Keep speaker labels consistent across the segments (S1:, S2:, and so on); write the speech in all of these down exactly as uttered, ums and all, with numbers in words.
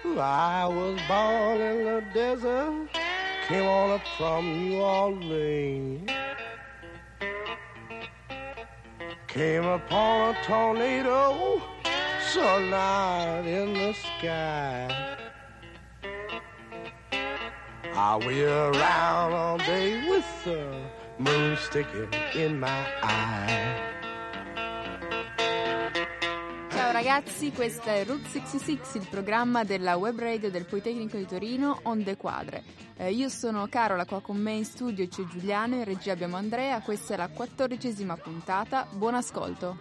S1: I was born in the desert, came on up from New Orleans. Came upon a tornado, sunlight in the sky. I wheel around all day with the moon sticking in my eye.
S2: Ciao ragazzi, questa è Route sessantasei, il programma della web radio del Politecnico di Torino, Onde Quadre. Eh, io sono Carola, qua con me in studio c'è Giuliano, in regia abbiamo Andrea, questa è la quattordicesima puntata, buon ascolto.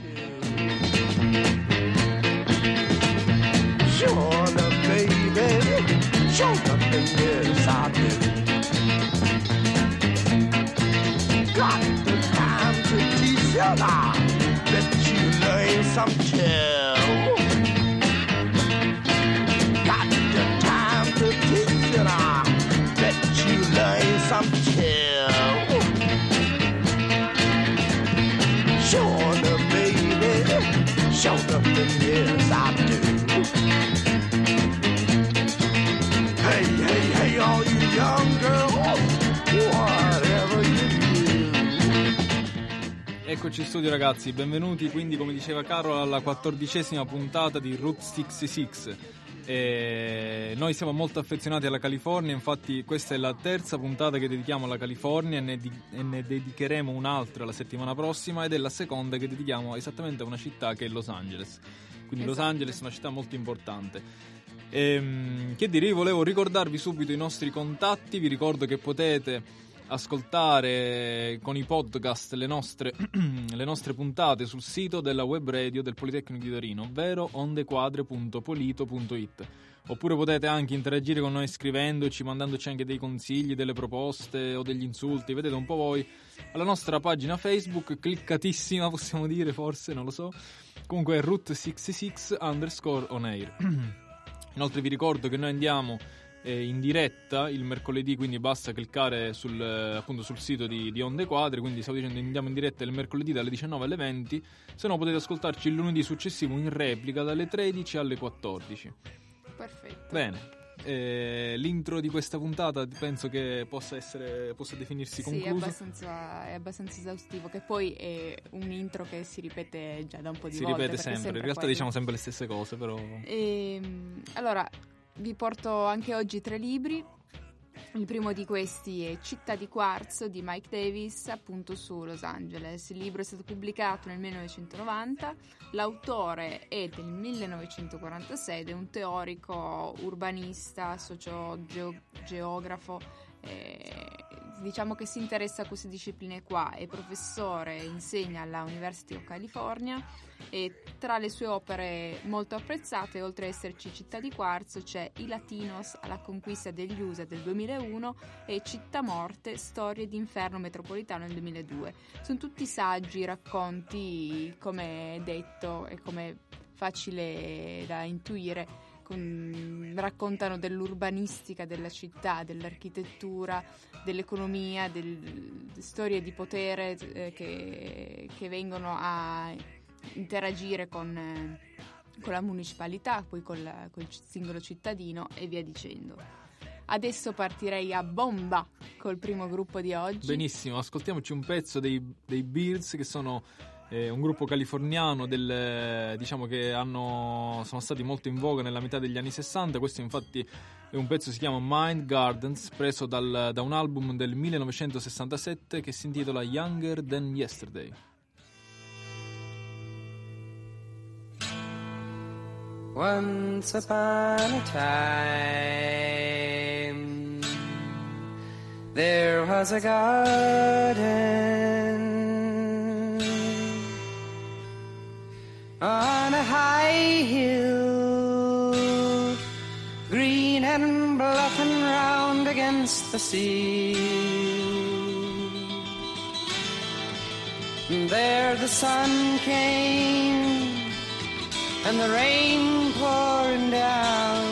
S1: Shona baby, shona baby, got the time to teach you now, let you learn some chill. Got the time to teach you now, let you learn some chill. Shona baby, shona baby, yes I do. Hey, hey, hey, all you young girls, whatever you do.
S3: Eccoci in studio ragazzi, benvenuti quindi come diceva Carola alla quattordicesima puntata di Route sessantasei. E noi siamo molto affezionati alla California, infatti questa è la terza puntata che dedichiamo alla California e ne, di- e ne dedicheremo un'altra la settimana prossima ed è la seconda che dedichiamo esattamente a una città che è Los Angeles. Quindi esatto. Los Angeles è una città molto importante. E, che dire, io volevo ricordarvi subito i nostri contatti, vi ricordo che potete ascoltare con i podcast le nostre, le nostre puntate sul sito della web radio del Politecnico di Torino, ovvero ondequadre punto polito punto it. Oppure potete anche interagire con noi scrivendoci, mandandoci anche dei consigli, delle proposte o degli insulti, vedete un po' voi, alla nostra pagina Facebook, cliccatissima possiamo dire, forse, non lo so. Comunque è Route sessantasei underscore on air. Inoltre vi ricordo che noi andiamo eh, in diretta il mercoledì, quindi basta cliccare sul, eh, appunto sul sito di, di Onde Quadre, quindi stavo dicendo andiamo in diretta il mercoledì dalle diciannove alle venti, se no potete ascoltarci il lunedì successivo in replica dalle tredici alle quattordici.
S2: Perfetto.
S3: Bene. Eh, l'intro di questa puntata penso che possa essere possa definirsi concluso.
S2: Sì, è abbastanza, è abbastanza esaustivo, che poi è un intro che si ripete già da un po' di
S3: si
S2: volte.
S3: Si ripete sempre, sempre, in realtà diciamo sempre le stesse cose, però.
S2: E, allora, vi porto anche oggi tre libri. Il primo di questi è Città di Quarzo di Mike Davis, appunto su Los Angeles. Il libro è stato pubblicato nel millenovecentonovanta, l'autore è del millenovecentoquarantasei ed è un teorico urbanista, sociogeografo, eh, diciamo che si interessa a queste discipline qua, è professore, insegna alla University of California e tra le sue opere molto apprezzate, oltre ad esserci Città di Quarzo, c'è I Latinos alla conquista degli U S A del duemilauno e Città Morte, storie d'inferno metropolitano nel duemiladue. Sono tutti saggi, racconti, come detto e come facile da intuire, con, raccontano dell'urbanistica della città, dell'architettura, dell'economia, del, storie di potere eh, che, che vengono a interagire con, eh, con la municipalità, poi col, col singolo cittadino e via dicendo. Adesso partirei a bomba col primo gruppo di oggi.
S3: Benissimo, ascoltiamoci un pezzo dei, dei Bears, che sono eh, un gruppo californiano del, diciamo che hanno, sono stati molto in voga nella metà degli anni sessanta. Questo infatti è un pezzo che si chiama Mind Gardens, preso dal, da un album del millenovecentosessantasette che si intitola Younger Than Yesterday.
S4: Once upon a time, there was a garden on a high hill, green and bluff and round against the sea. And there the sun came and the rain pouring down.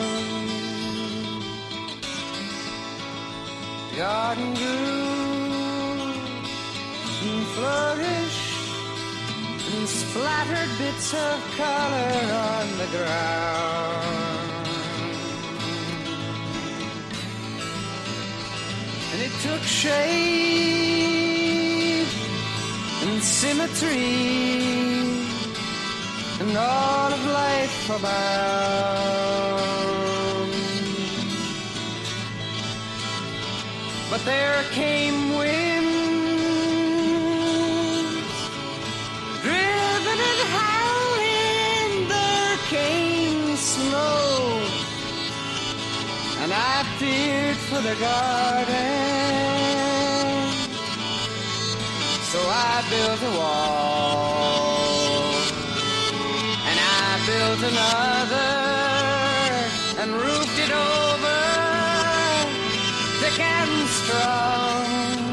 S4: The garden grew and flourished and splattered bits of color on the ground. took shape and symmetry and all of life abound. But there came winds, driven and howling, there came snow, and I feared for the garden, so I built a wall, and I built another, and roofed it over, thick and strong,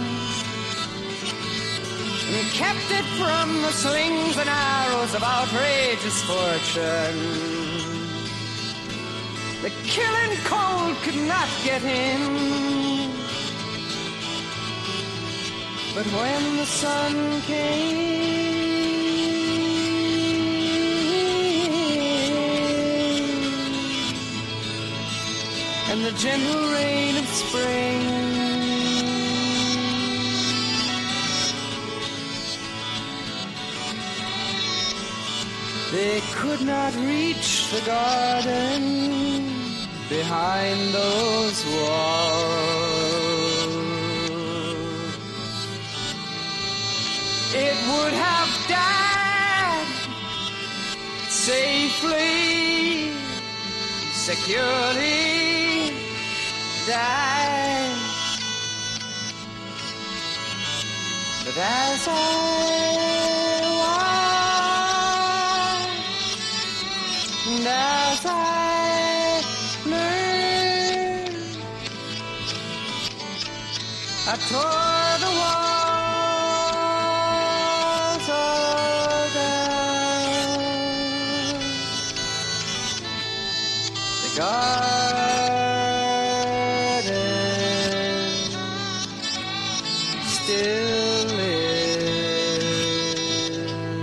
S4: and kept it from the slings and arrows of outrageous fortune. The killing cold could not get in. But when the sun came and the gentle rain of spring, they could not reach the garden behind those walls. It would have died safely, securely, died. But as I watched, and as I learned, I tore the walls all down. The garden still lives.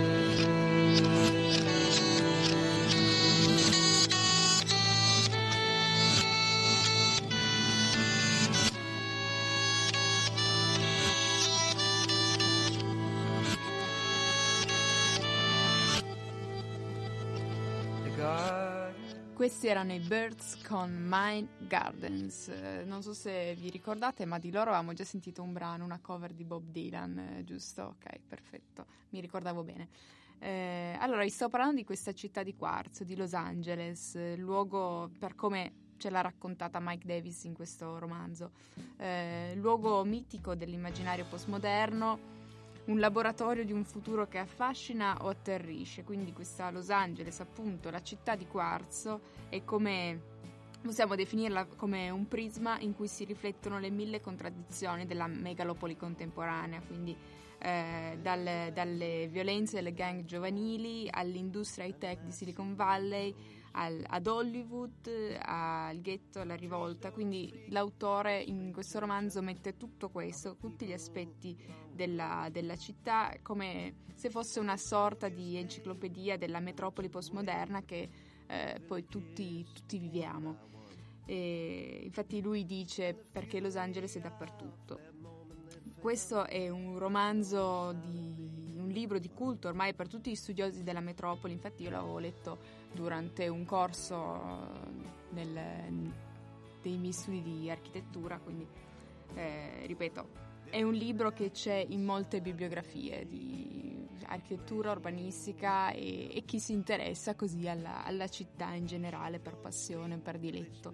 S4: The garden.
S2: Questi erano i Birds con Mine Gardens. Eh, non so se vi ricordate, ma di loro avevamo già sentito un brano, una cover di Bob Dylan, eh, giusto? Ok, perfetto, mi ricordavo bene. Eh, allora, vi sto parlando di questa città di quarzo, di Los Angeles, eh, luogo per come ce l'ha raccontata Mike Davis in questo romanzo, eh, luogo mitico dell'immaginario postmoderno, un laboratorio di un futuro che affascina o atterrisce. Quindi questa Los Angeles, appunto, la città di quarzo, è come, possiamo definirla come un prisma in cui si riflettono le mille contraddizioni della megalopoli contemporanea, quindi eh, dalle, dalle violenze delle gang giovanili all'industria high-tech di Silicon Valley, al, ad Hollywood, al ghetto, alla rivolta. Quindi l'autore in questo romanzo mette tutto questo, tutti gli aspetti della, della città, come se fosse una sorta di enciclopedia della metropoli postmoderna che eh, poi tutti, tutti viviamo. E infatti lui dice perché Los Angeles è dappertutto. Questo è un romanzo di un libro di culto ormai per tutti gli studiosi della metropoli. Infatti io l'avevo letto durante un corso nel, dei miei studi di architettura, quindi eh, ripeto, è un libro che c'è in molte bibliografie di architettura, urbanistica e, e chi si interessa così alla, alla città in generale per passione, per diletto.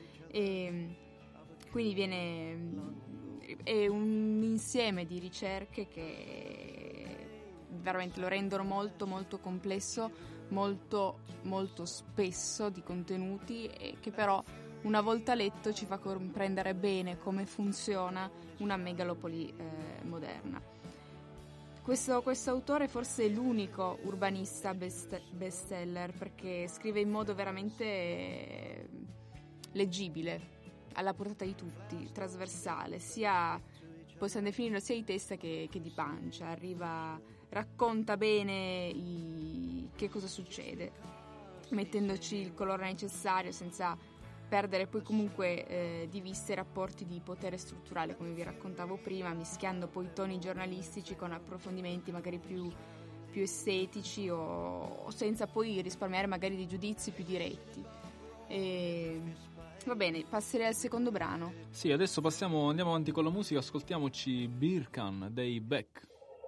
S2: E quindi viene è un insieme di ricerche che veramente lo rendono molto molto complesso, molto molto spesso di contenuti, e che però una volta letto ci fa comprendere bene come funziona una megalopoli eh, moderna. Questo, questo autore forse è l'unico urbanista best, bestseller, perché scrive in modo veramente leggibile, alla portata di tutti, trasversale, sia possiamo definirlo sia di testa che, che di pancia. Arriva, racconta bene i, che cosa succede, mettendoci il colore necessario senza perdere poi comunque eh, di vista i rapporti di potere strutturale, come vi raccontavo prima, mischiando poi toni giornalistici con approfondimenti magari più, più estetici o, o senza poi risparmiare magari di giudizi più diretti. E, va bene, passerei al secondo brano.
S3: Sì, adesso passiamo, andiamo avanti con la musica, ascoltiamoci Birkan dei Beck.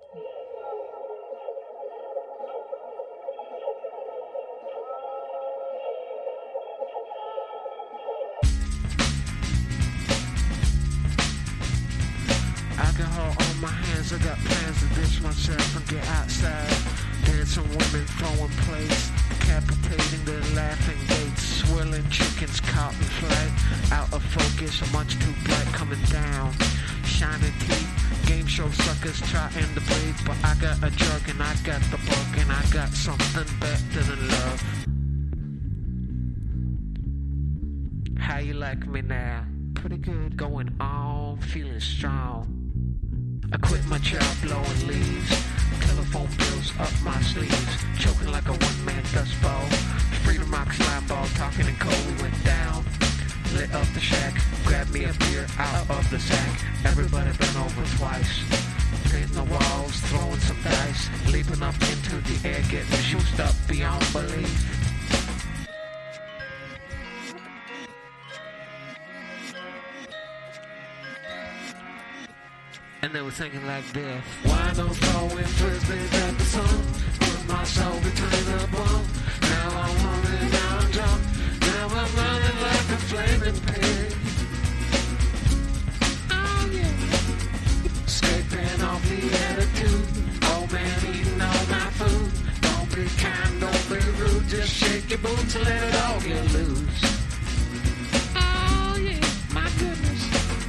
S5: I got plans to ditch myself and get outside. Dancing women throwing plates, decapitating their laughing gates. Swirling chickens caught in flight, out of focus, much too bright coming down. Shining teeth, game show suckers trying to breathe. But I got a drug and I got the bug and I got something better than love. How you like me now? Pretty good, going on, feeling strong. I quit my job blowing leaves, telephone bills up my sleeves, choking like a one-man dust bowl. Freedom rocks, line ball, talking in code, we went down. Lit up the shack, grabbed me a beer out of the sack. Everybody been over twice, painting the walls, throwing some dice, leaping up into the air, getting juiced up beyond belief. And they were singing like this. Why don't throwing frisbees at the sun? Put my soul between the bone. Now I'm hungry, now I'm drunk. Now I'm running like a flaming pig. Oh yeah. Escaping off the attitude. Oh man, eating all my food. Don't be kind, don't be rude. Just shake your boots and let it all get loose. Oh yeah, my goodness.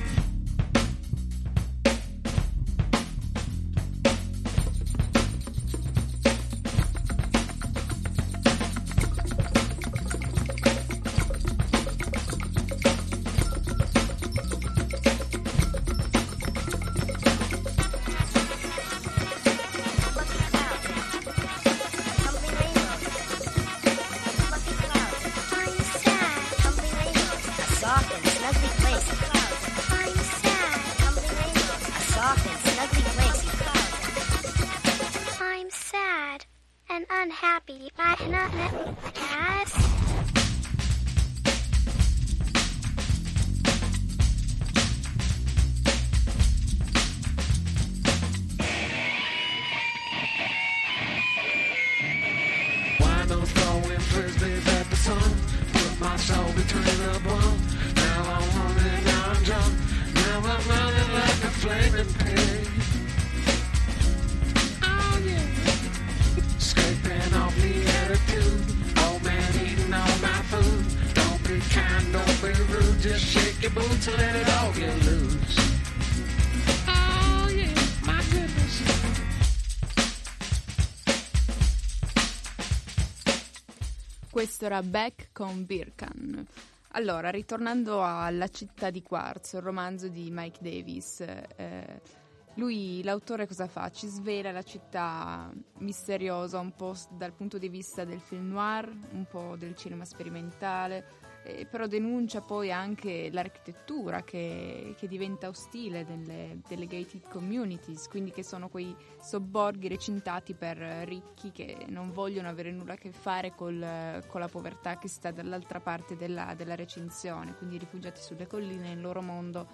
S2: Questo era Beck con Birkan. Allora, ritornando alla città di quarzo, il romanzo di Mike Davis, eh, lui, l'autore, cosa fa? Ci svela la città misteriosa un po' dal punto di vista del film noir, un po' del cinema sperimentale, eh, però denuncia poi anche l'architettura che, che diventa ostile delle, delle gated communities, quindi che sono quei sobborghi recintati per ricchi che non vogliono avere nulla a che fare col, con la povertà che sta dall'altra parte della, della recinzione, quindi rifugiati sulle colline nel loro mondo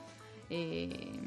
S2: e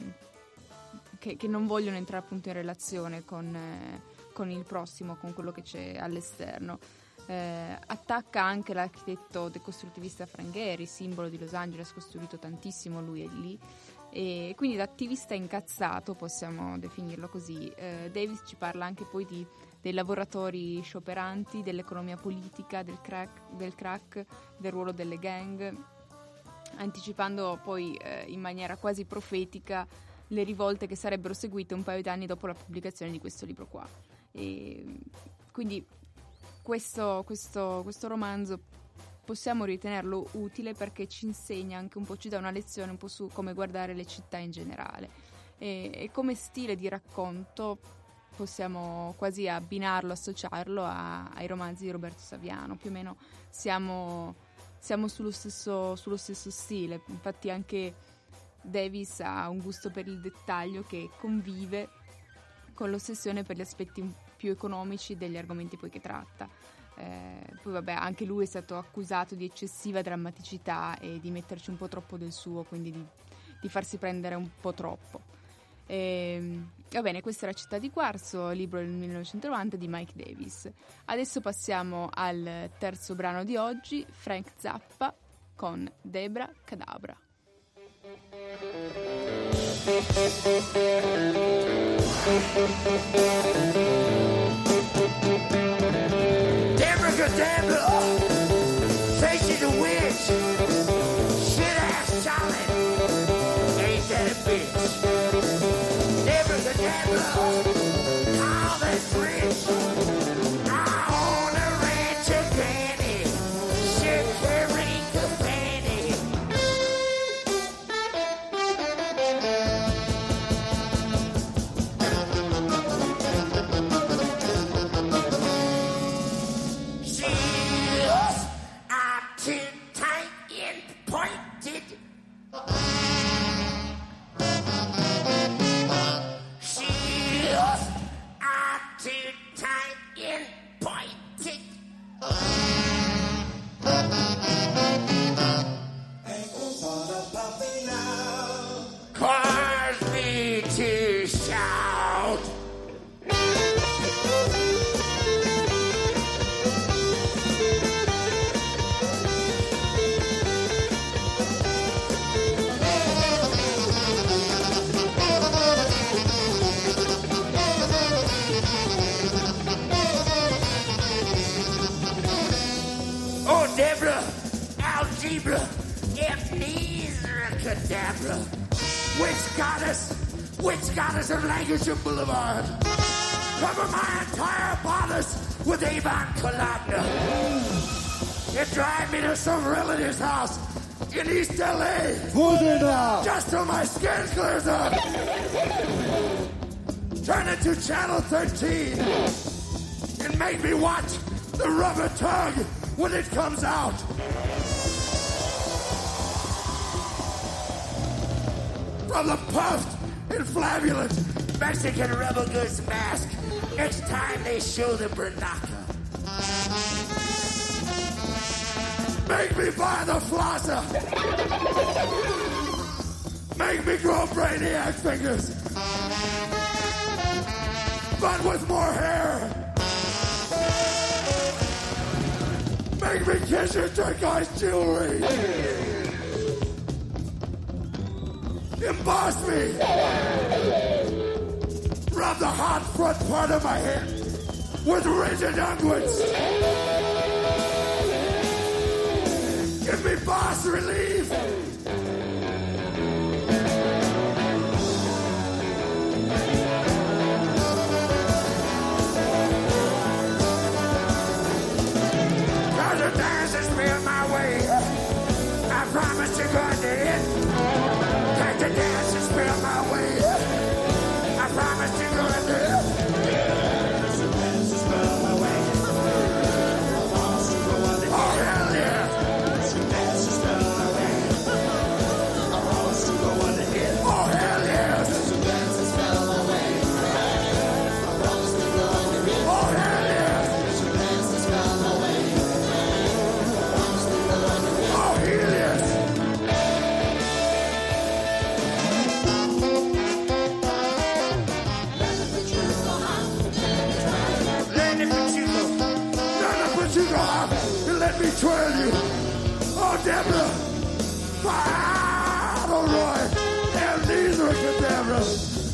S2: che, che non vogliono entrare appunto in relazione con, eh, con il prossimo, con quello che c'è all'esterno. Eh, attacca anche l'architetto decostruttivista Frank Gehry, simbolo di Los Angeles, costruito tantissimo lui è lì, e quindi da attivista incazzato, possiamo definirlo così. eh, Davis ci parla anche poi di, dei lavoratori scioperanti, dell'economia politica, del crack, del crack, del ruolo delle gang, anticipando poi eh, in maniera quasi profetica le rivolte che sarebbero seguite un paio d'anni dopo la pubblicazione di questo libro qua. E quindi Questo, questo, questo romanzo possiamo ritenerlo utile perché ci insegna anche un po', ci dà una lezione un po' su come guardare le città in generale, e, e come stile di racconto possiamo quasi abbinarlo, associarlo a, ai romanzi di Roberto Saviano. Più o meno siamo, siamo sullo stesso, sullo stesso stile. Infatti anche Davis ha un gusto per il dettaglio che convive con l'ossessione per gli aspetti più economici degli argomenti poi che tratta. Eh, poi vabbè, anche lui è stato accusato di eccessiva drammaticità e di metterci un po' troppo del suo, quindi di, di farsi prendere un po' troppo. E, va bene, questa era Città di Quarzo, libro del millenovecentonovanta di Mike Davis. Adesso passiamo al terzo brano di oggi, Frank Zappa con Debra Cadabra.
S6: Debra Cadabra, say she's a witch, shit ass Charlie, ain't that a bitch? Debra Cadabra, all that's rich, I own a ranch of granny, shit carrying company. She's are too tight and pointed. She's are too tight and pointed. Cause me to shout. Oh, Deborah, algebra, amnesia, cadabra, witch goddess, witch goddess of Lankershire Boulevard. Cover my entire bodice with Avon Columna. And drive me to some relative's house in East L A.
S1: Put it out!
S6: Just till my skin clears up. Turn it to Channel thirteen and make me watch the rubber tug when it comes out. From the puffed and flabulent Mexican rebel goods mask next time they show the Bernaka. Make me buy the flosser. Make me grow brainiac fingers. But with more hair. Make me kiss your turquoise jewelry. Emboss me. Rub the hot front part of my head with rigid unguents. Give me boss relief. Cause the dance has been my way. I promise you're going to hit. Cause the dance has been my way. I promise you're going to hit. Oh, hell yeah. Oh, hell yes. Oh, hell yes. Oh, hell yes. Lenny Pachuco. Lenny Pachuco, huh? Let me twirl you. Oh, Deborah. Father Roy. And these are Cadabra.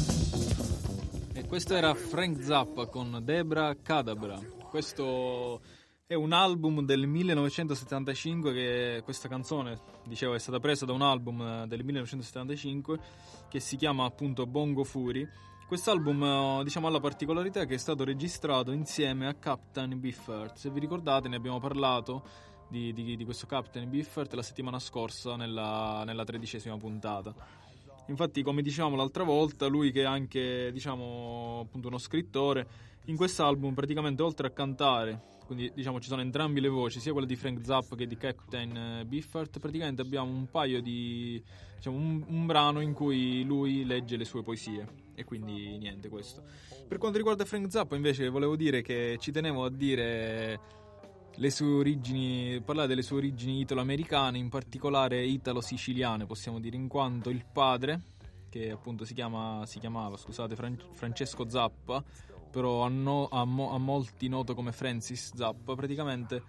S3: E questo era Frank Zappa con Debra Cadabra. Questo è un album del millenovecentosettantacinque che questa canzone, dicevo, è stata presa da un album del millenovecentosettantacinque che si chiama appunto Bongo Fury. Quest'album, diciamo, ha la particolarità che è stato registrato insieme a Captain Beefheart. Se vi ricordate, ne abbiamo parlato di, di, di questo Captain Beefheart la settimana scorsa nella, nella tredicesima puntata. Infatti, come dicevamo l'altra volta, lui che è anche, diciamo, appunto uno scrittore, in quest'album praticamente oltre a cantare, quindi diciamo ci sono entrambi le voci, sia quella di Frank Zappa che di Captain Beefheart, praticamente abbiamo un paio di diciamo un, un brano in cui lui legge le sue poesie, e quindi niente, questo. Per quanto riguarda Frank Zappa invece volevo dire che ci tenevo a dire le sue origini, parlare delle sue origini italo-americane, in particolare italo-siciliane possiamo dire, in quanto il padre, che appunto si chiama si chiamava scusate Fran- Francesco Zappa, però a, no, a, mo, a molti noto come Francis Zappa, praticamente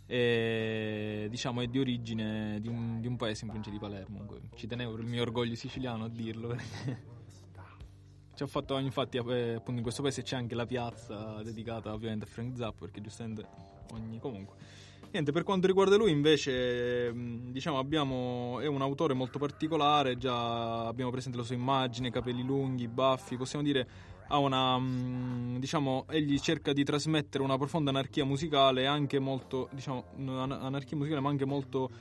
S3: è, diciamo, è di origine di un, di un paese in provincia di Palermo. Ci tenevo per il mio orgoglio siciliano a dirlo, perché ci ho fatto, infatti eh, appunto in questo paese c'è anche la piazza dedicata ovviamente a Frank Zappa, perché giustamente ogni comunque niente. Per quanto riguarda lui invece, diciamo, abbiamo è un autore molto particolare, già abbiamo presente la sua immagine, capelli lunghi, baffi, possiamo dire ha una, diciamo, egli cerca di trasmettere una profonda anarchia musicale, anche molto, diciamo, anarchia musicale ma anche molto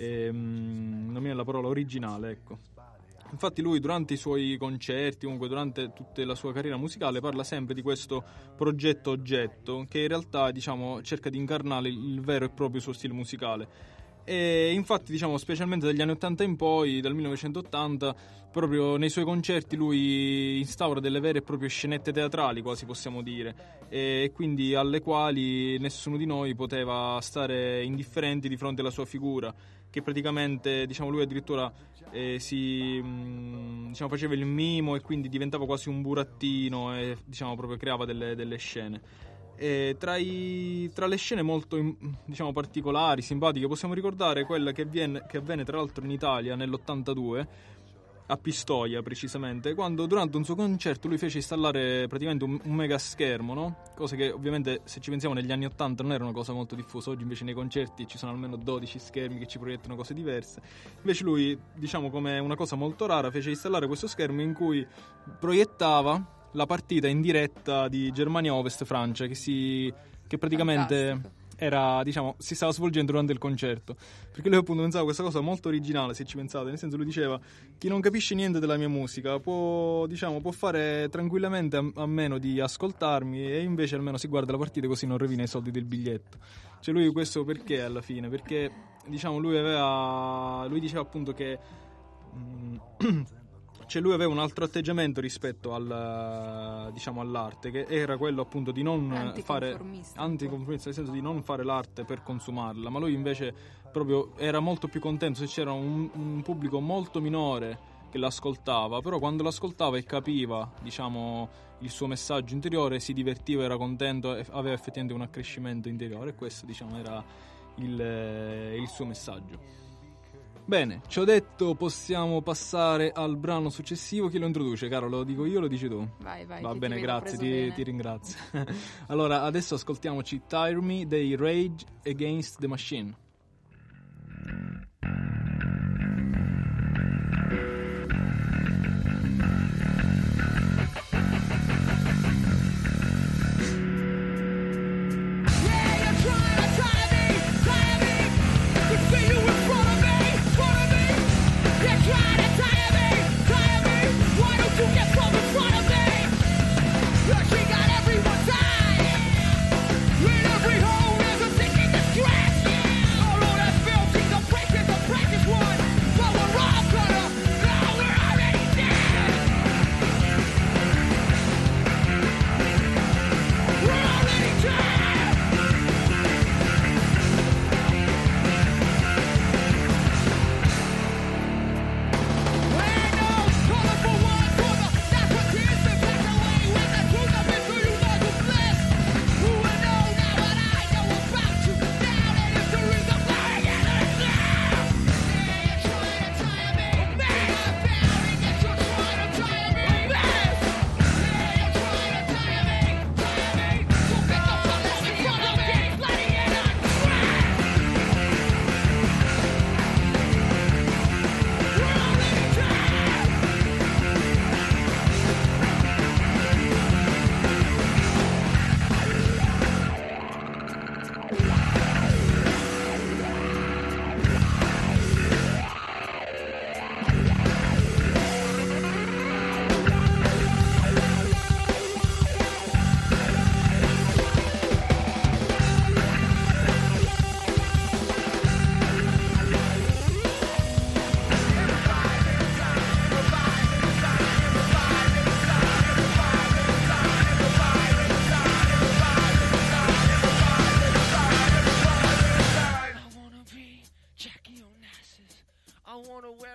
S3: ehm, non mi viene la parola, originale, ecco. Infatti lui durante i suoi concerti, comunque durante tutta la sua carriera musicale, parla sempre di questo progetto oggetto, che in realtà, diciamo, cerca di incarnare il vero e proprio suo stile musicale. E infatti, diciamo, specialmente dagli anni ottanta in poi, dal millenovecentottanta, proprio nei suoi concerti lui instaura delle vere e proprie scenette teatrali, quasi possiamo dire, e quindi alle quali nessuno di noi poteva stare indifferenti di fronte alla sua figura, che praticamente, diciamo, lui addirittura eh, si mh, diciamo, faceva il mimo e quindi diventava quasi un burattino e, diciamo, proprio creava delle, delle scene. E tra, i, tra le scene molto, diciamo, particolari, simpatiche, possiamo ricordare quella che, viene, che avvenne tra l'altro in Italia nell'ottantadue, a Pistoia precisamente, quando durante un suo concerto lui fece installare praticamente un, un mega schermo, no? Cose che ovviamente, se ci pensiamo, negli anni ottanta non era una cosa molto diffusa. Oggi invece nei concerti ci sono almeno dodici schermi che ci proiettano cose diverse. Invece lui, diciamo, come una cosa molto rara, fece installare questo schermo in cui proiettava la partita in diretta di Germania Ovest-Francia, che si che praticamente Fantastico. era, diciamo, si stava svolgendo durante il concerto, perché lui appunto pensava questa cosa molto originale, se ci pensate, nel senso, lui diceva: chi non capisce niente della mia musica può, diciamo, può fare tranquillamente a, a meno di ascoltarmi, e invece almeno si guarda la partita così non rovina i soldi del biglietto. Cioè lui questo perché alla fine? Perché, diciamo, lui aveva lui diceva appunto che mh, cioè lui aveva un altro atteggiamento rispetto al, diciamo, all'arte, che era quello appunto di non fare anticonformista, nel senso di non fare l'arte per consumarla, ma lui invece proprio era molto più contento se c'era un, un pubblico molto minore che l'ascoltava, però quando l'ascoltava e capiva, diciamo, il suo messaggio interiore, si divertiva, era contento e aveva effettivamente un accrescimento interiore, e questo, diciamo, era il, il suo messaggio. Bene, ci ho detto, possiamo passare al brano successivo. Chi lo introduce, caro? Lo dico io o lo dici tu?
S2: Vai, vai.
S3: Va bene,
S2: ti
S3: grazie, ti,
S2: bene.
S3: ti ringrazio. Allora, adesso ascoltiamoci Tire Me dei Rage Against the Machine.
S7: Every hole is a ticket to scratch.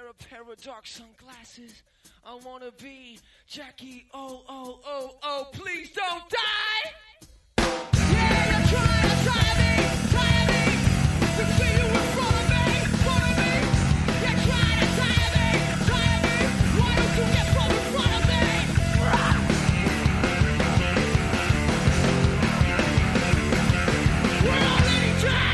S7: wear a pair of dark sunglasses. I wanna be Jackie, oh, oh, oh, oh, please don't die! Yeah, you're trying to try me, try me, to see you in front of me, front of me. You're trying to try me, try me, why don't you get from in front of me? We're already dead!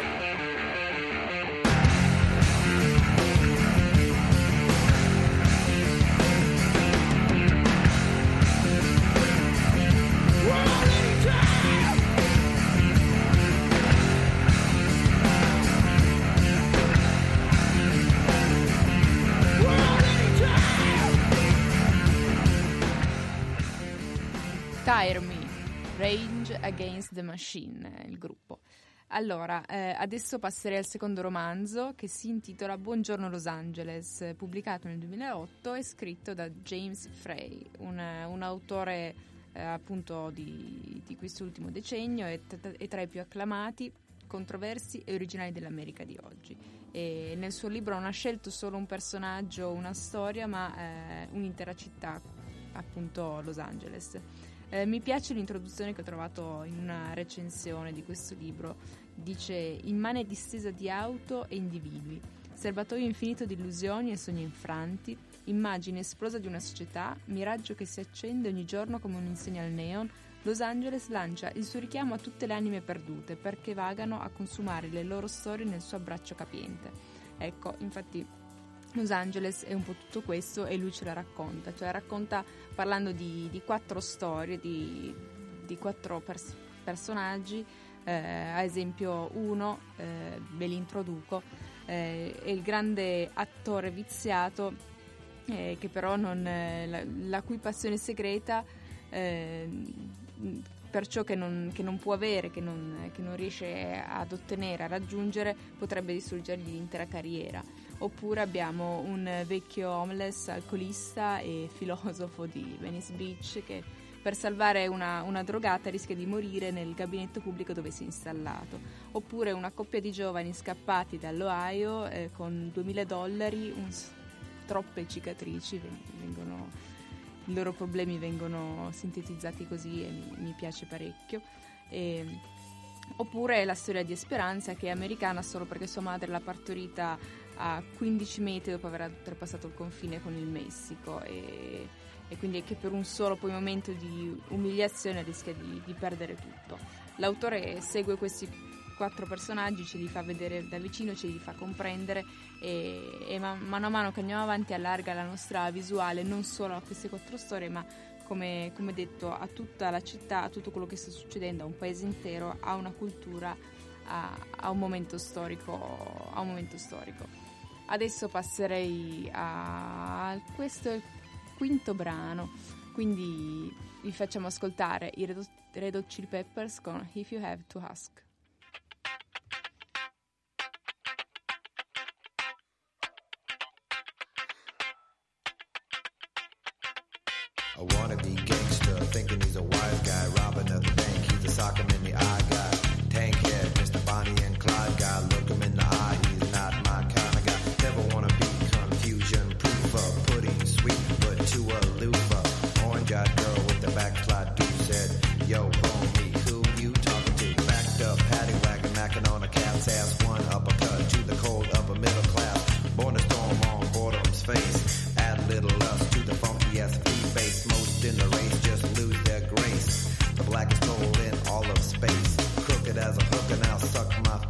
S2: Tire Me, Rage Against the Machine, il gruppo. Allora, eh, adesso passerei al secondo romanzo che si intitola Buongiorno Los Angeles, pubblicato nel duemilaotto e scritto da James Frey, un, un autore eh, appunto di, di quest'ultimo decennio e, t- e tra i più acclamati, controversi e originali dell'America di oggi. E nel suo libro non ha scelto solo un personaggio, una storia, ma eh, un'intera città, appunto Los Angeles. Eh, mi piace l'introduzione che ho trovato in una recensione di questo libro. Dice: immane distesa di auto e individui, serbatoio infinito di illusioni e sogni infranti, immagine esplosa di una società, miraggio che si accende ogni giorno come un'insegna al neon. Los Angeles lancia il suo richiamo a tutte le anime perdute perché vagano a consumare le loro storie nel suo abbraccio capiente. Ecco, infatti Los Angeles è un po' tutto questo e lui ce la racconta, cioè racconta parlando di, di quattro storie, di, di quattro pers- personaggi, eh, ad esempio uno, eh, ve li introduco, eh, è il grande attore viziato eh, che però non, eh, la, la cui passione segreta, eh, per ciò che non, che non può avere, che non, che non riesce ad ottenere, a raggiungere, potrebbe distruggergli l'intera carriera. Oppure abbiamo un vecchio homeless, alcolista e filosofo di Venice Beach che per salvare una, una drogata rischia di morire nel gabinetto pubblico dove si è installato. Oppure una coppia di giovani scappati dall'Ohio eh, con duemila dollari, un, troppe cicatrici, vengono, i loro problemi vengono sintetizzati così e mi, mi piace parecchio. E, oppure la storia di Esperanza, che è americana solo perché sua madre l'ha partorita a quindici metri dopo aver oltrepassato il confine con il Messico e, e quindi che per un solo poi momento di umiliazione rischia di, di perdere tutto. L'autore segue questi quattro personaggi, ce li fa vedere da vicino, ce li fa comprendere e, e man, mano a mano che andiamo avanti allarga la nostra visuale non solo a queste quattro storie, ma come, come detto a tutta la città, a tutto quello che sta succedendo, a un paese intero, a una cultura, a, a un momento storico, a un momento storico. Adesso passerei a questo è il quinto brano, quindi vi facciamo ascoltare i Red Hot, Red Hot Chili Peppers con If You Have to Ask.
S8: A wannabe gangster thinking he's a wise guy, robbing at the bank, he's a sock him in the eye guy. Tank head, Mister Bonnie and Clyde guy, look him in the eye, he's not my kind of guy. Never wanna be confusion proofer, pudding sweet but too aloof. Orange eyed girl with the backslide dude said, yo homie, who you talking to? Backed up paddy wagon, macking on a cat's ass, one uppercut to the cold upper middle class. Born to storm on boredom's face, add little lust to the funky ass face. Most in the race just lose their grace. The blackest hole in all of space. Crooked as a hooker, now suck my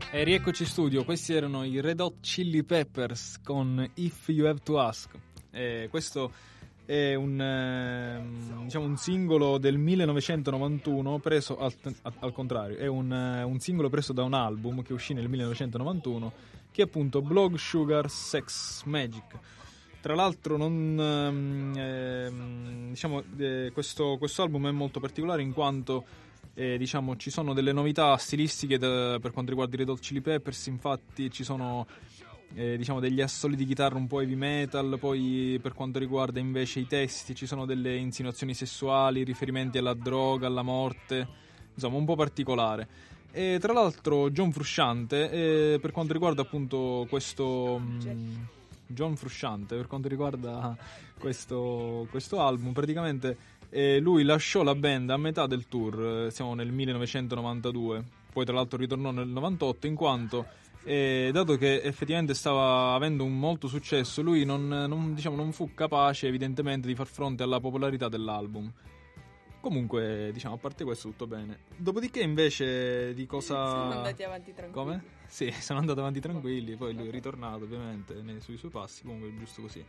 S3: E rieccoci in studio, questi erano i Red Hot Chili Peppers con If You Have to Ask. E questo è un, eh, diciamo un singolo del millenovecentonovantuno preso al, al contrario, è un, un singolo preso da un album che uscì nel millenovecentonovantuno, che è appunto Blood Sugar Sex Magik. Tra l'altro non eh, diciamo eh, questo, questo album è molto particolare in quanto eh, diciamo ci sono delle novità stilistiche da, per quanto riguarda i Red Hot Chili Peppers. Infatti ci sono eh, diciamo degli assoli di chitarra un po' heavy metal, poi per quanto riguarda invece i testi ci sono delle insinuazioni sessuali, riferimenti alla droga, alla morte, insomma un po' particolare. E tra l'altro John Frusciante eh, per quanto riguarda appunto questo mh, John Frusciante per quanto riguarda questo, questo album, praticamente eh, lui lasciò la band a metà del tour, eh, siamo nel millenovecentonovantadue, poi tra l'altro ritornò nel novantotto, in quanto eh, dato che effettivamente stava avendo un molto successo, lui non, non, diciamo, non fu capace evidentemente di far fronte alla popolarità dell'album. Comunque, diciamo, a parte questo tutto bene. Dopodiché invece di cosa...
S2: Sono andati avanti tranquilli.
S3: Come? Sì, sono andati avanti tranquilli, poi lui è ritornato ovviamente nei, sui suoi passi, comunque è giusto così.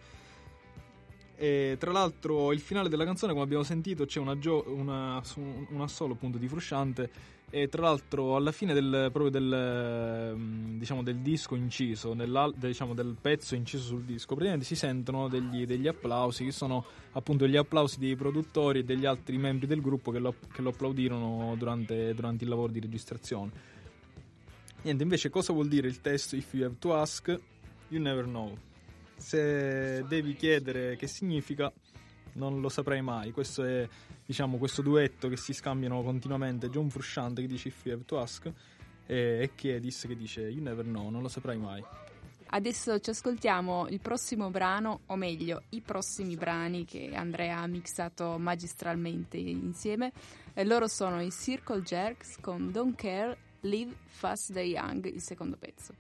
S3: E tra l'altro il finale della canzone, come abbiamo sentito, c'è una, gio- una, un assolo appunto di Frusciante, e tra l'altro alla fine del, proprio del, diciamo, del disco inciso, diciamo, del pezzo inciso sul disco, praticamente si sentono degli, degli applausi, che sono appunto gli applausi dei produttori e degli altri membri del gruppo che lo, che lo applaudirono durante, durante il lavoro di registrazione. Niente, invece cosa vuol dire il testo If You Have to Ask, You Never Know. Se devi chiedere che significa, non lo saprai mai. Questo è, diciamo, questo duetto che si scambiano continuamente, John Frusciante che dice If You Have to Ask e, e Kiedis che dice You Never Know, non lo saprai mai.
S2: Adesso ci ascoltiamo il prossimo brano, o meglio i prossimi brani che Andrea ha mixato magistralmente insieme, e loro sono i Circle Jerks con Don't Care, Live Fast Die Young, il secondo pezzo.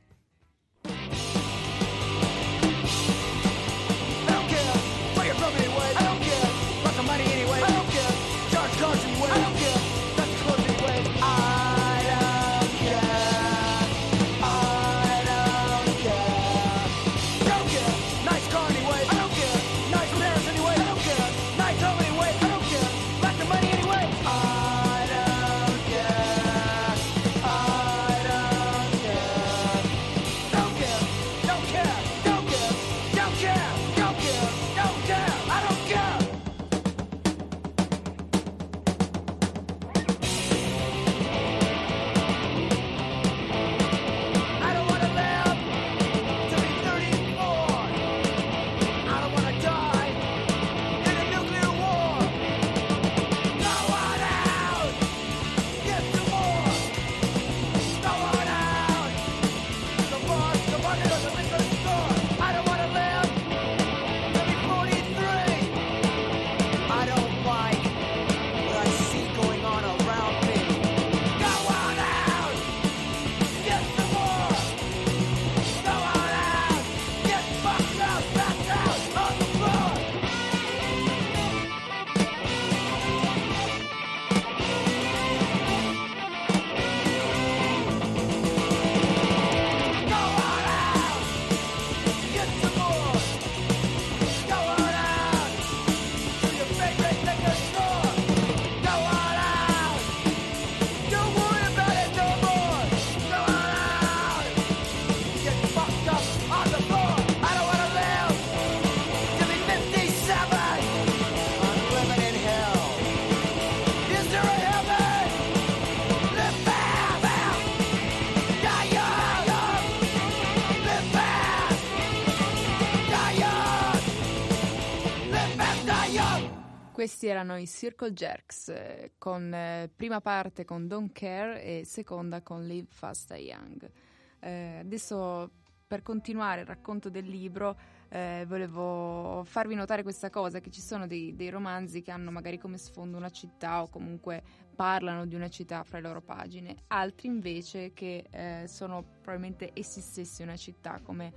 S2: Questi erano i Circle Jerks, eh, con eh, prima parte con Don't Care e seconda con Live Fast Die Young. Eh, adesso, per continuare il racconto del libro, eh, volevo farvi notare questa cosa, che ci sono dei, dei romanzi che hanno magari come sfondo una città o comunque parlano di una città fra le loro pagine, altri invece che eh, sono probabilmente essi stessi una città, come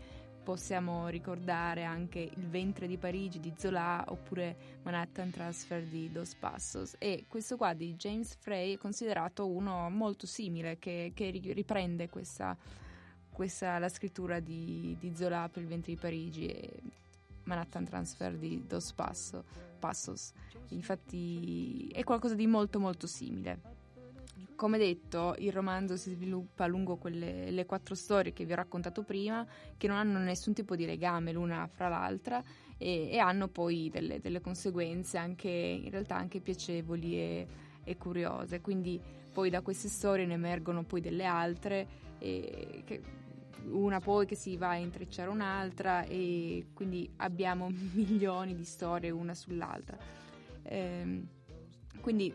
S2: possiamo ricordare anche Il ventre di Parigi di Zola oppure Manhattan Transfer di Dos Passos, e questo qua di James Frey è considerato uno molto simile che, che riprende questa, questa la scrittura di, di Zola per Il ventre di Parigi e Manhattan Transfer di Dos Passo, Passos. Infatti è qualcosa di molto molto simile. Come detto, il romanzo si sviluppa lungo quelle le quattro storie che vi ho raccontato prima, che non hanno nessun tipo di legame l'una fra l'altra e, e hanno poi delle, delle conseguenze anche in realtà anche piacevoli e, e curiose. Quindi poi da queste storie ne emergono poi delle altre, e che, una poi che si va a intrecciare un'altra, e quindi abbiamo milioni di storie una sull'altra. Ehm, quindi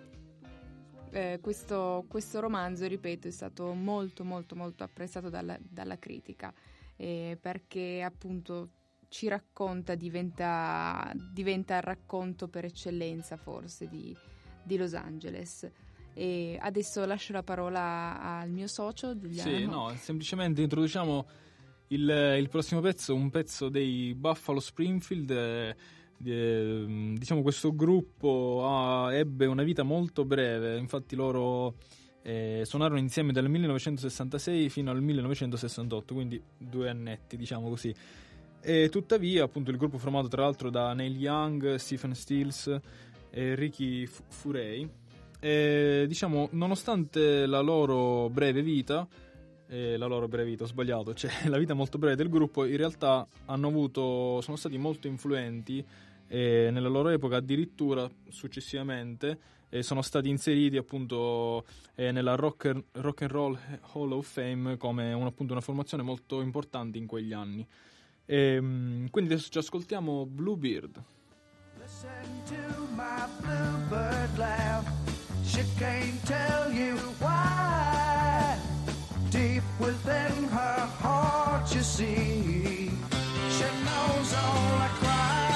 S2: Eh, questo, questo romanzo, ripeto, è stato molto molto molto apprezzato dalla, dalla critica, eh, perché appunto ci racconta, diventa, diventa il racconto per eccellenza forse di, di Los Angeles. E adesso lascio la parola al mio socio Giuliano.
S3: Sì, no, semplicemente introduciamo il, il prossimo pezzo, un pezzo dei Buffalo Springfield. eh, Eh, diciamo questo gruppo ah, ebbe una vita molto breve, infatti loro eh, suonarono insieme dal millenovecentosessantasei fino al millenovecentosessantotto, quindi due annetti, diciamo così. E tuttavia appunto il gruppo formato tra l'altro da Neil Young, Stephen Stills e Ricky F- Furey, e, diciamo nonostante la loro breve vita eh, la loro breve vita, ho sbagliato, cioè la vita molto breve del gruppo, in realtà hanno avuto, sono stati molto influenti e nella loro epoca addirittura successivamente eh, sono stati inseriti appunto eh, nella rock and, rock and Roll Hall of Fame come un, appunto una formazione molto importante in quegli anni. E, quindi adesso ci ascoltiamo Bluebird.
S9: Listen to my bluebird laugh. She can't tell you why. Deep within her heart you see she knows all the crying.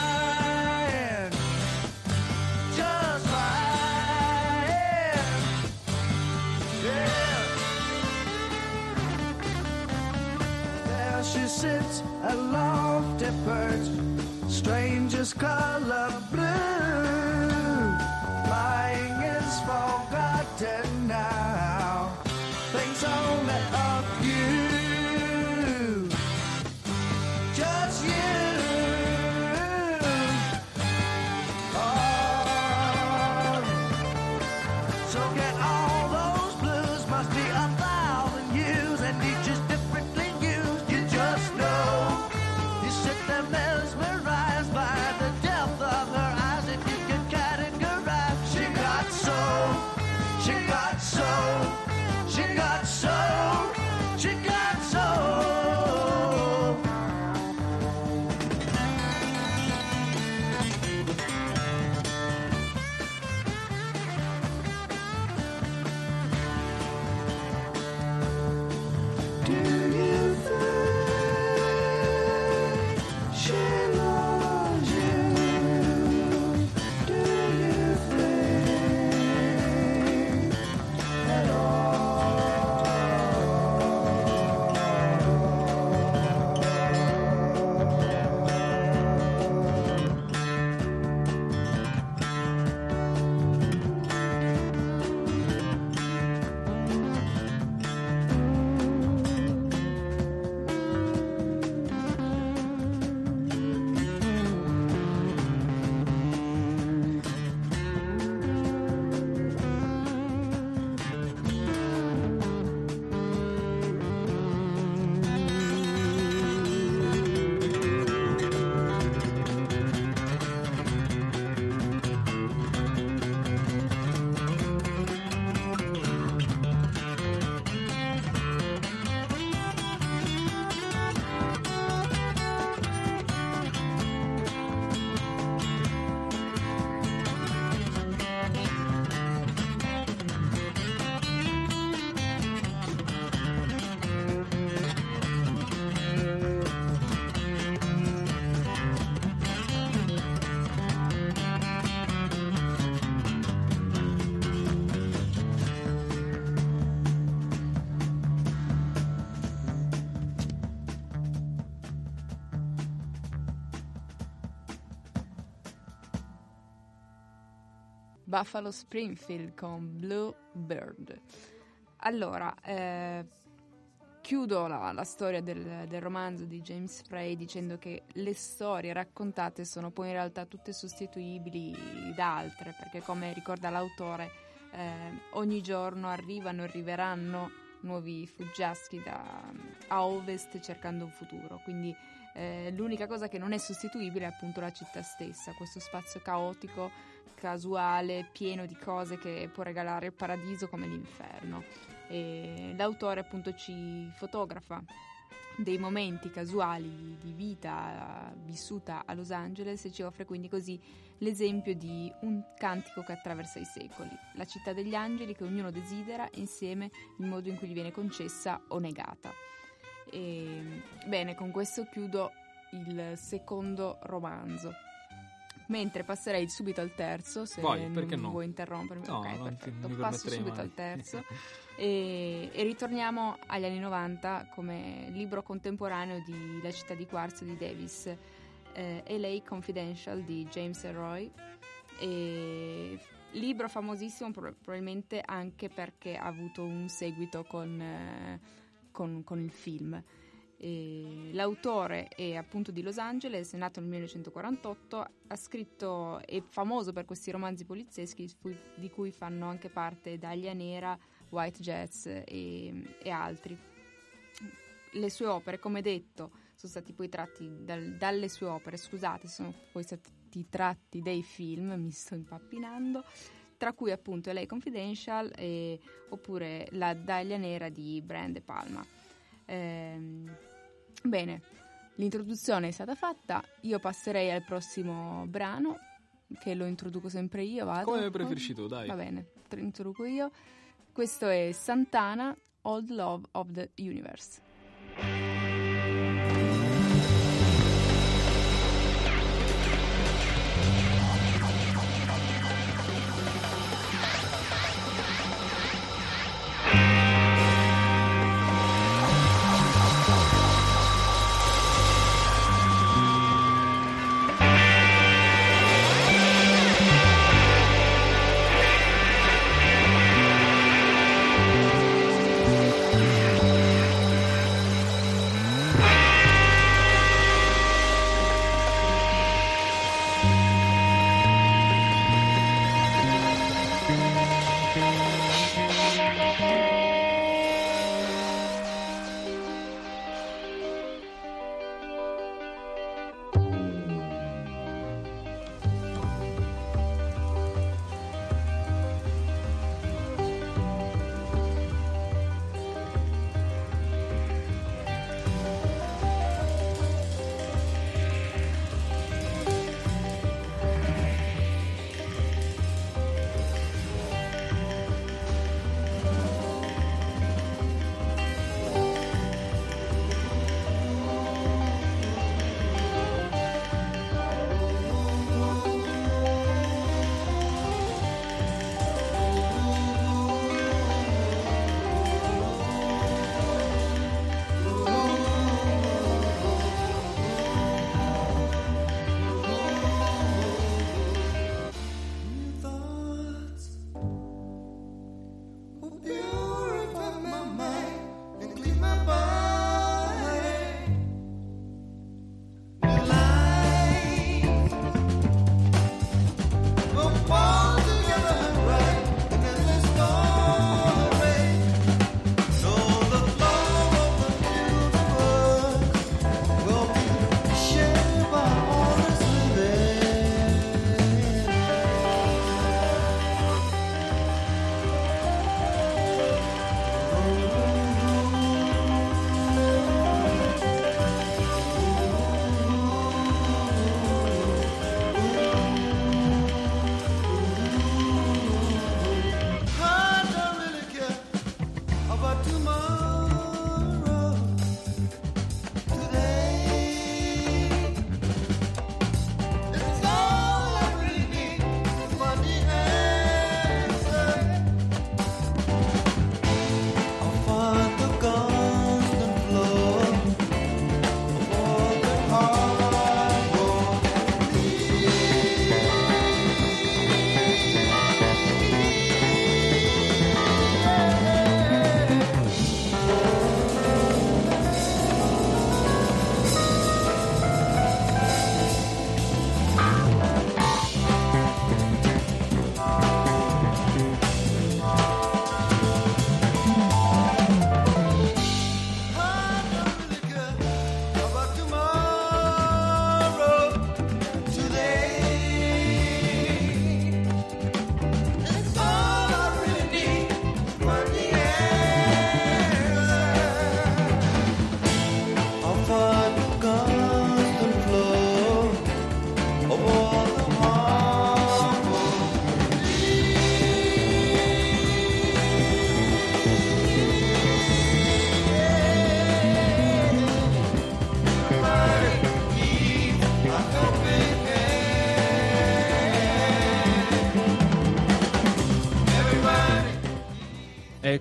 S9: Just lying. Yeah. There she sits, a lofty perch, stranger's color blue. Flying is forgotten now. Things only of you. Just you. Oh. So get all those blues, must be a thousand years, and each is differently used. You just know. You sit there mesmerized by the depth of her eyes.
S2: Buffalo Springfield con Blue Bird. Allora, eh, chiudo la, la storia del, del romanzo di James Frey dicendo che le storie raccontate sono poi in realtà tutte sostituibili da altre, perché come ricorda l'autore, eh, ogni giorno arrivano e arriveranno nuovi fuggiaschi da, a ovest cercando un futuro, quindi eh, l'unica cosa che non è sostituibile è appunto la città stessa, questo spazio caotico, casuale, pieno di cose che può regalare il paradiso come l'inferno. E l'autore appunto ci fotografa dei momenti casuali di vita vissuta a Los Angeles e ci offre quindi così l'esempio di un cantico che attraversa i secoli, la città degli angeli che ognuno desidera e insieme il modo in cui gli viene concessa o negata. E, bene, con questo chiudo il secondo romanzo, mentre passerei subito al terzo, se
S3: Vai,
S2: non
S3: perché no?
S2: vuoi interrompermi.
S3: No,
S2: ok,
S3: non ti-
S2: perfetto,
S3: mi
S2: passo
S3: permetterei
S2: subito
S3: mai.
S2: al terzo e, e ritorniamo agli anni novanta come libro contemporaneo di La città di quarzo di Davis, eh, L A Confidential di James Ellroy, e libro famosissimo pro- probabilmente anche perché ha avuto un seguito con, eh, con, con il film. E l'autore è appunto di Los Angeles, è nato nel millenovecentoquarantotto, ha scritto, è famoso per questi romanzi polizieschi fu- di cui fanno anche parte Dahlia Nera, White Jets e, e altri. Le sue opere, come detto, sono stati poi tratti dal, dalle sue opere, scusate, sono poi stati tratti dei film, mi sto impappinando, tra cui appunto L A Confidential e, oppure La Dahlia Nera di Brian De Palma. Ehm, bene, l'introduzione è stata fatta, io passerei al prossimo brano che lo introduco sempre io, vado?
S3: Come preferisci tu, dai.
S2: Va bene, te lo introduco io. Questo è Santana, Old Love of the Universe.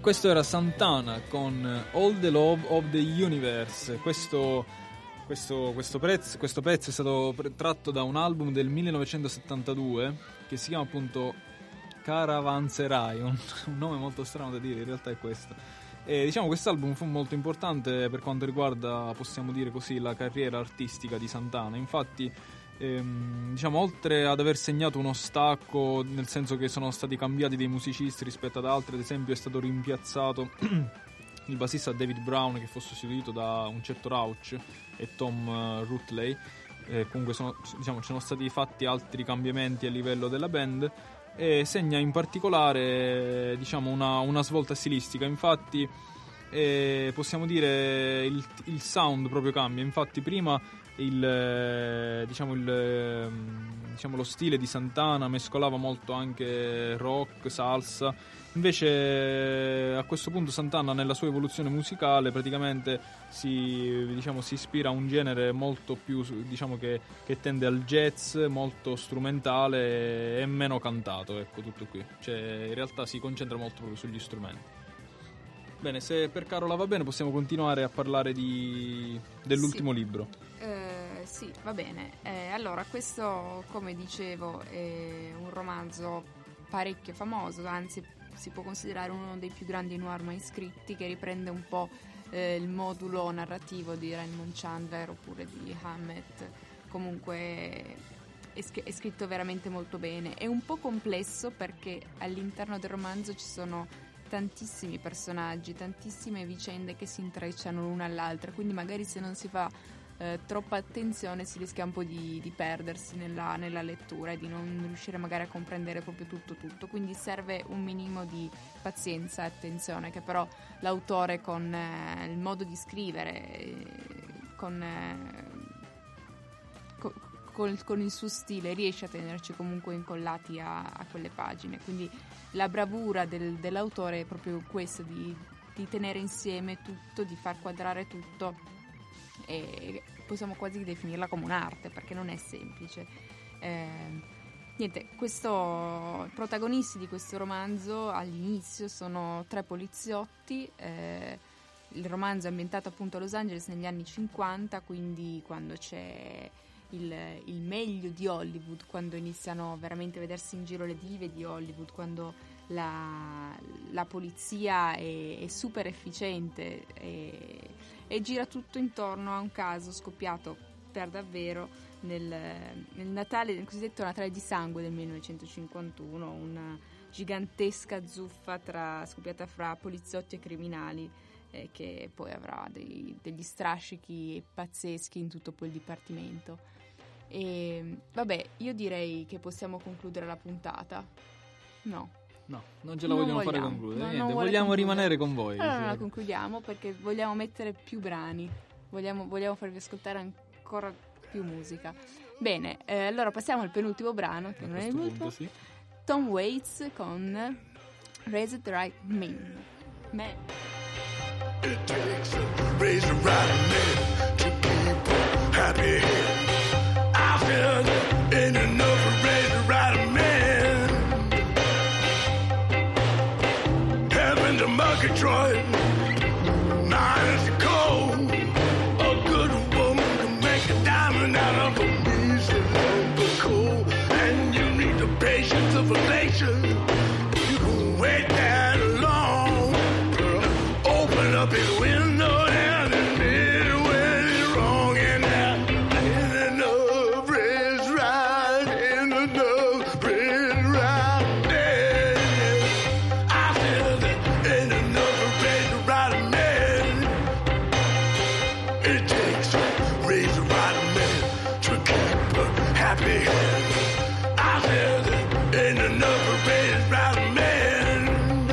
S3: questo era Santana con All the Love of the Universe. Questo, questo, questo, prezzo, questo pezzo è stato tratto da un album del millenovecentosettantadue che si chiama appunto Caravanserai, un, un nome molto strano da dire, in realtà è questo. E diciamo quest'album fu molto importante per quanto riguarda, possiamo dire così, la carriera artistica di Santana. Infatti ehm, diciamo, oltre ad aver segnato uno stacco, nel senso che sono stati cambiati dei musicisti rispetto ad altri, ad esempio è stato rimpiazzato il bassista David Brown, che fu sostituito da un certo Rauch e Tom uh, Rutley. Eh, comunque sono, diciamo, ci sono stati fatti altri cambiamenti a livello della band, e segna in particolare, diciamo, una, una svolta stilistica. Infatti eh, possiamo dire il, il sound proprio cambia. Infatti prima il, diciamo, il, diciamo, lo stile di Santana mescolava molto anche rock, salsa. Invece a questo punto Santana, nella sua evoluzione musicale, praticamente si, diciamo, si ispira a un genere molto più, diciamo, che, che tende al jazz, molto strumentale e meno cantato, ecco, tutto qui. Cioè in realtà si concentra molto proprio sugli strumenti. Bene, se per Carola va bene possiamo continuare a parlare di, dell'ultimo
S2: sì.
S3: libro.
S2: Eh, sì, va bene. Eh, allora, questo, come dicevo, è un romanzo parecchio famoso, anzi si può considerare uno dei più grandi noir mai scritti, che riprende un po' eh, il modulo narrativo di Raymond Chandler oppure di Hammett. Comunque è, scr- è scritto veramente molto bene. È un po' complesso perché all'interno del romanzo ci sono tantissimi personaggi, tantissime vicende che si intrecciano l'una all'altra, quindi magari se non si fa eh, troppa attenzione si rischia un po' di, di perdersi nella, nella lettura e di non riuscire magari a comprendere proprio tutto tutto, quindi serve un minimo di pazienza e attenzione, che però l'autore con eh, il modo di scrivere, eh, con, eh, co- con, con il suo stile riesce a tenerci comunque incollati a, a quelle pagine, quindi la bravura del, dell'autore è proprio questo, di, di tenere insieme tutto, di far quadrare tutto, e possiamo quasi definirla come un'arte perché non è semplice. Eh, niente, questo, i protagonisti di questo romanzo all'inizio sono tre poliziotti. Eh, il romanzo è ambientato appunto a Los Angeles negli anni cinquanta, quindi quando c'è il, il meglio di Hollywood, quando iniziano veramente a vedersi in giro le dive di Hollywood, quando la, la polizia è, è super efficiente e, e gira tutto intorno a un caso scoppiato per davvero nel, nel Natale, nel cosiddetto Natale di sangue del millenovecentocinquantuno, una gigantesca zuffa tra, scoppiata fra poliziotti e criminali, eh, che poi avrà dei, degli strascichi pazzeschi in tutto quel dipartimento. E vabbè, io direi che possiamo concludere la puntata. No.
S3: No, non ce la vogliamo,
S2: vogliamo
S3: fare concludere.
S2: no,
S3: Niente,
S2: vogliamo
S3: concludere. rimanere con voi.
S2: Allora non la concludiamo perché vogliamo mettere più brani, vogliamo, vogliamo farvi ascoltare ancora più musica. Bene, eh, allora passiamo al penultimo brano, che
S3: A
S2: non è
S3: questo
S2: l'ultimo.
S3: punto, sì.
S2: Tom Waits con Raise It Right Man. Man.
S6: It takes a razor right man to keep a happy head. I feel ain't enough razor right man. Heaven to Murgatroyd, mine is cold. A good woman can make a diamond out of a piece of lumber coal. And you need the patience of a nation. You can wait that long. Open up his window and admit when it's wrong. And there ain't enough race right, ain't enough race right there. I feel there ain't enough race right man. It takes a razor right man to keep a happy hand. I feel there ain't enough race right man.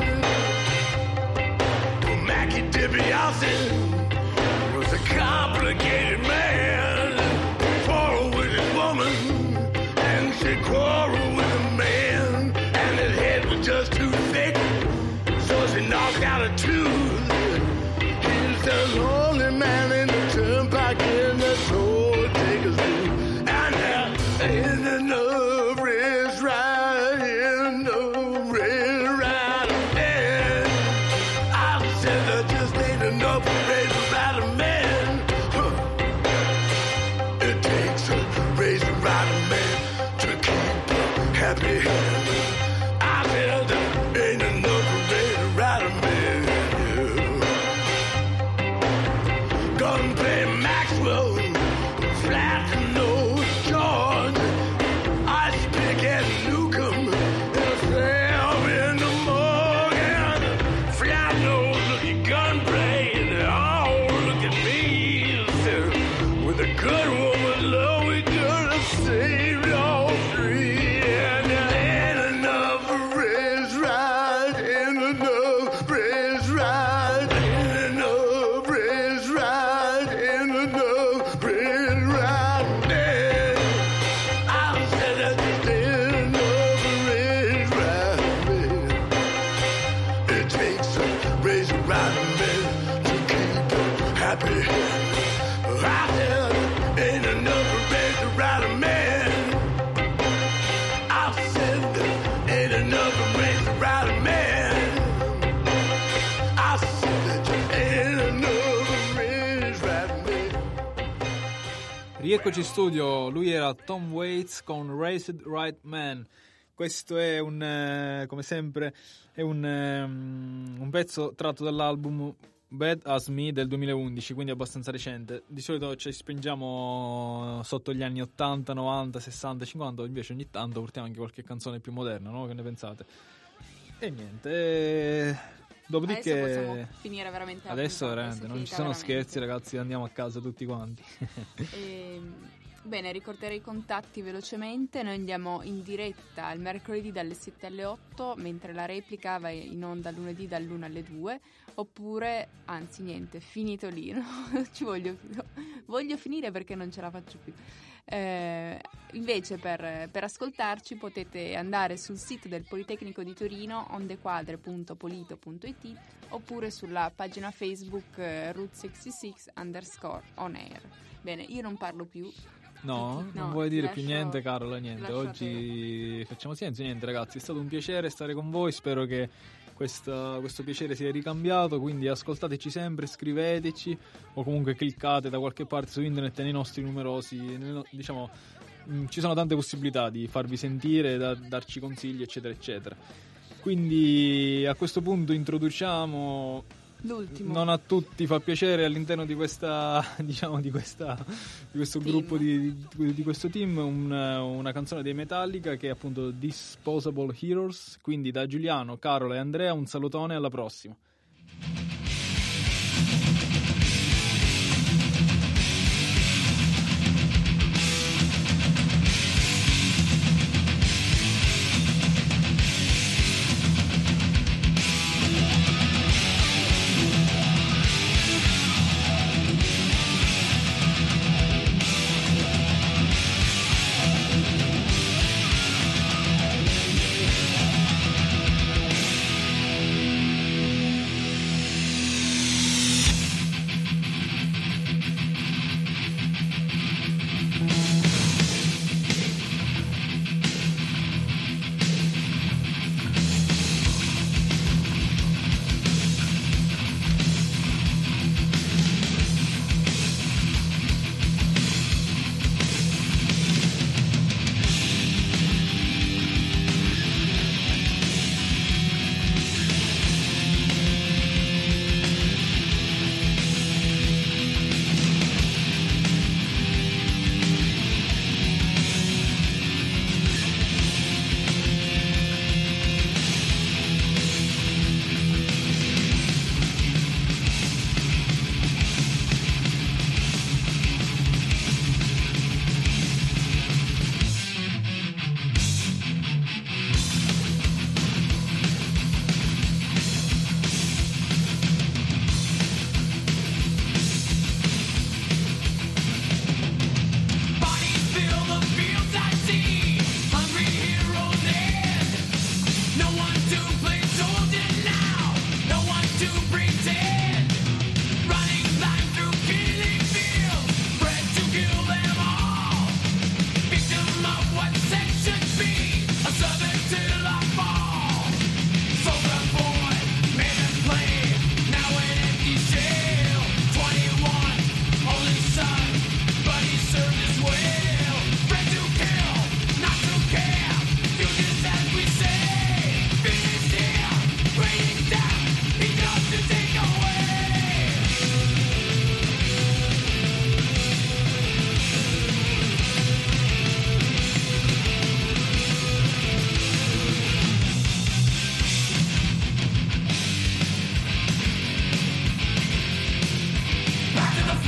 S6: Mackie DiBiase was a complicated man. Quarreled with his woman, and she quarreled with a man. And his head was just too thick, so she knocked out a tooth. He's the only man in the turnpike in the toll taker's booth. And there ain't enough race right, ain't no race right there. John P. Maxwell, flat nose George, ice pick and Newcomb, and Sam in the Morgan, flat nose looking gunplay, oh look at me, sir, with a good woman, love we could have saved all three, and there ain't enough race right, ain't enough race right, ain't enough race right, ain't enough race right, man. I said that there ain't enough race right, man. It takes a race right, man, to keep you happy. I said ain't enough race right, man. I said ain't enough race right, man. I said ain't enough race right, man.
S3: Rieccoci in studio, lui era Tom Waits con Raised Right Man. Questo è un, eh, come sempre, è un, ehm, un pezzo tratto dall'album Bad As Me del duemilaundici, quindi abbastanza recente. Di solito ci spingiamo sotto gli anni ottanta, novanta, sessanta, cinquanta, invece ogni tanto portiamo anche qualche canzone più moderna, no? Che ne pensate? E niente, eh, dopodiché
S2: Adesso possiamo finire veramente la
S3: adesso
S2: puntata,
S3: veramente
S2: si
S3: non ci
S2: finita
S3: sono
S2: veramente.
S3: scherzi, ragazzi, andiamo a casa tutti quanti.
S2: Ehm, Bene, ricorderei i contatti velocemente. Noi andiamo in diretta il mercoledì dalle sette alle otto, mentre la replica va in onda lunedì dall'una alle due. Oppure, anzi niente, finito lì, no? Ci voglio, voglio finire perché non ce la faccio più. Eh, invece per, per ascoltarci potete andare sul sito del Politecnico di Torino, ondequadre punto polito punto it, oppure sulla pagina Facebook eh, Route sessantasei underscore on air. Bene, io non parlo più.
S3: No,
S2: No,
S3: non vuoi dire
S2: lascio-
S3: più niente, Carola, niente.
S2: lascio a
S3: Oggi facciamo silenzio, niente ragazzi, è stato un piacere stare con voi, spero che questa, questo piacere sia ricambiato, quindi ascoltateci sempre, scriveteci o comunque cliccate da qualche parte su internet nei nostri numerosi, nei no- diciamo, mh, ci sono tante possibilità di farvi sentire, da, darci consigli, eccetera, eccetera. Quindi a questo punto introduciamo...
S2: L'ultimo.
S3: Non a tutti fa piacere all'interno di questa, diciamo, di questa, di questo
S2: Team.
S3: gruppo di, di, di questo team un, una canzone dei Metallica che è appunto Disposable Heroes. Quindi da Giuliano, Carola e Andrea un salutone, alla prossima.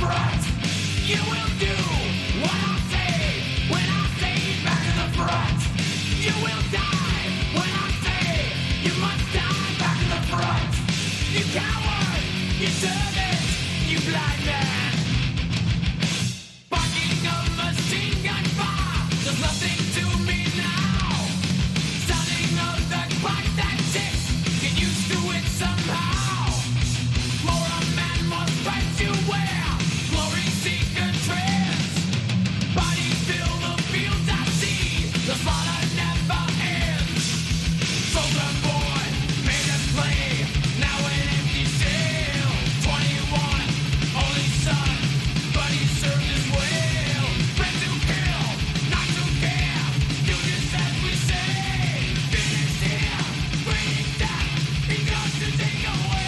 S6: front. You will do what I say when I say back to the front. You will die when I say you must die back to the front. You coward, you servant, you blind man. Barking a machine gun fire does nothing to me now. Sounding of the clock that ticks, get used to it somehow. More a man must fight to wear, glory seeker trends. Bodies fill the fields I see, the slaughter never ends. Soldier boy, made a play, now an empty cell. twenty-one, only son, but he served his well. Friends who kill, not to care, do just as we say. Finish here, bringing death, he comes to take away.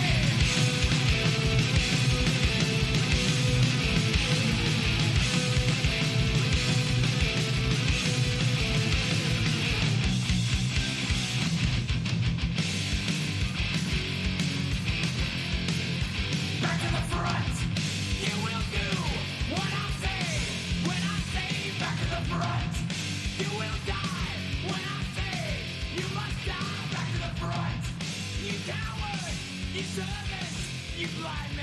S6: Back to the front, you will do what I say when I say back to the front. You will die when I say you must die back to the front. You coward, you servant, you blind